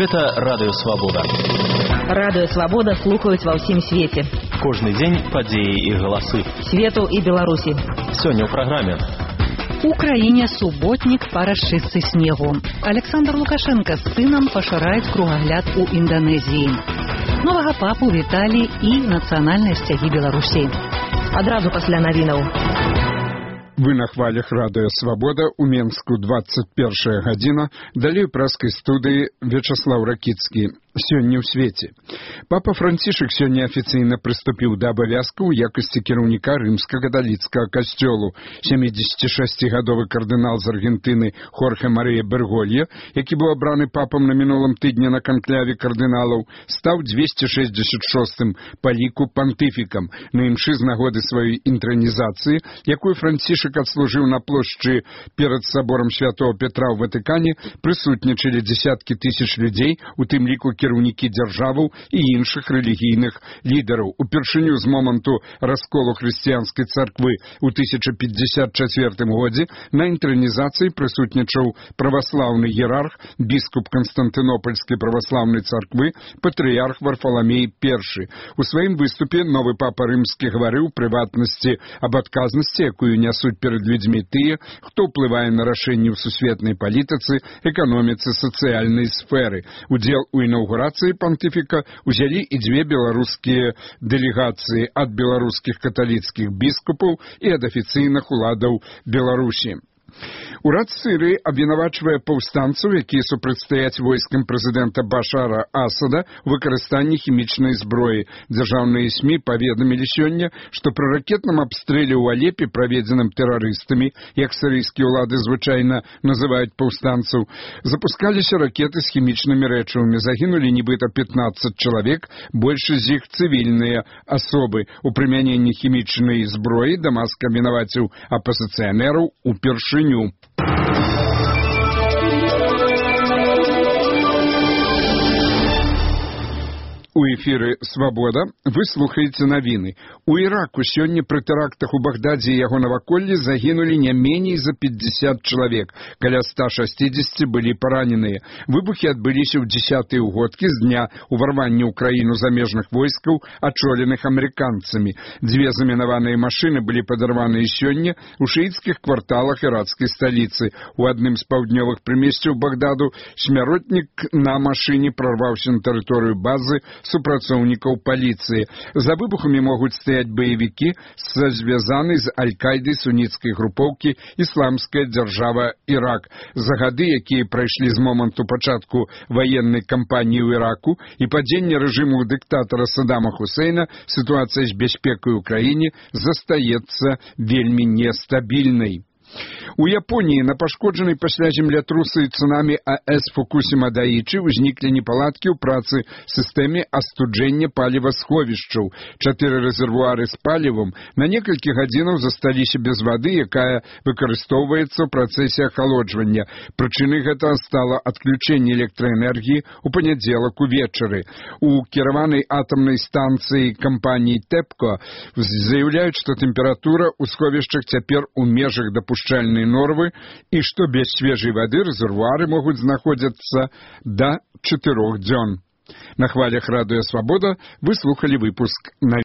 Гэта Радыё Свабода. Радыё Свабода слухаюць ва ўсім свеце. Кожны дзень падзеі і галасы. Свету і Беларусі. Сёння ў праграме. У краіне суботнік па расчыстцы снегу. Александр Лукашенко з сынам пашыраюць кругагляд у Інданезіі. Новага папу віталі і нацыянальныя сцягі Беларусі. Адразу пасля навінаў. Вы на хвалях Радыё Свабода, у Менску 21 гадзіна, далей у пражскай студыі Вячаслаў Ракіцкі. Сёння ў свеце. Папа Францішак сёння афіцыйна прыступіў да абавязкаў у якасці кіраўніка рымска-каталіцкага касцёлу. 76-гадовы кардынал з Аргентыны Хорхе Марыя Берголья, які быў абраны папам на мінулым тыдні на канкляве кардыналаў, стаў 266-м па ліку пантыфікам на імшы з нагоды сваёй інтранізацыі, якую Францішак адслужыў на плошчы перад саборам Святого Петра ў Ватыкане, прысутнічалі дзесяткі тысяч людзей, у тым ліку кіраўнікі дзяржаваў і іншых рэлігійных лідараў. Упершыню з моманту расколу хрысціянскай царквы ў 1054 годзе на інтранізацыі прысутнічаў праваслаўны іерарх, біскуп Канстантынопольскай праваслаўнай царквы, патрыярх Варфаламей I. У сваім выступе новы папа рымскі гаварыў у прыватнасці аб адказнасці, якую нясуць перад людзьмі тыя, хто ўплывае на рашэнні ў сусветнай палітыцы, эканоміцы, сацыяльнай сферы. Удзел у інаўгурацыі пантыфіка узялі і дзве беларускія дэлегацыі ад беларускіх каталіцкіх біскупаў і ад афіцыйных уладаў Беларусі. Урад Сырыі абвінавачвае паўстанцаў, якія супрацьстаяць войскам прэзідэнта Башара Асада ў выкарыстанні хімічнай зброі. Дзяржаўныя СМІ паведамілі сёння, што пры ракетным абстрэле ў Алепе, праведзеным тэрарыстамі, як сірыйскія ўлады звычайна называюць паўстанцаў, запускаліся ракеты з хімічнымі рэчывамі. Загінулі нібыта 15 чалавек, большасць з іх цывільныя асобы. У прымяненні хімічнай зброі Дамаск абвінаваціў апазіцыянераў упершыню. У эфіры «Свабода» вы слухаеце навіны. У Іраку сёння пры тэрактах у Багдадзе і яго наваколлі загінулі не меней за 50 чалавек. Каля 160 былі параненыя. Выбухі адбыліся ў 10-й угодкі з дня ўварвання ў краіну замежных войскаў, ачоленых амерыканцамі. Дзве замінаваныя машыны былі падарваныя сёння ў шыіцкіх кварталах іракскай сталіцы. У адным з паўднёвых прымесцяў Багдаду смяротнік на машыне прарваўся на тэрыторыю базы супрацоўнікаў паліцыі. За выбухамі могуць стаяць баевікі, звязаныя з Аль-Кайдай суніцкай групоўкі «Ісламская дзяржава Ірак». За гады, якія прайшлі з моманту пачатку ваеннай кампаніі ў Іраку і падзення рэжыму дыктатара Саддама Хусейна, сітуацыя з бяспекай у краіне застаецца вельмі нестабільнай. У Японіі на пашкоджанай пасля землятруса і цунамі АЭС Фукусіма Даічы ўзніклі непаладкі ў працы сістэме астуджэння палівасховішчаў. 4 рэзервуары з палівам на некалькі гадзінаў засталіся без вады, якая выкарыстоўваецца ў працэсе ахалоджвання. Прычынай гэта стала адключэнне электраэнергіі ў панядзелак увечары. У кіраванай атамнай станцыі кампаніі ТЭПКО заяўляюць, што тэмпература ў сховішчах цяпер у межах дапушчальнай нормы і што без свежай вады рэзервуары могуць знаходзіцца да 4 дзён. На хвалях Радыё Свабода вы слухалі выпуск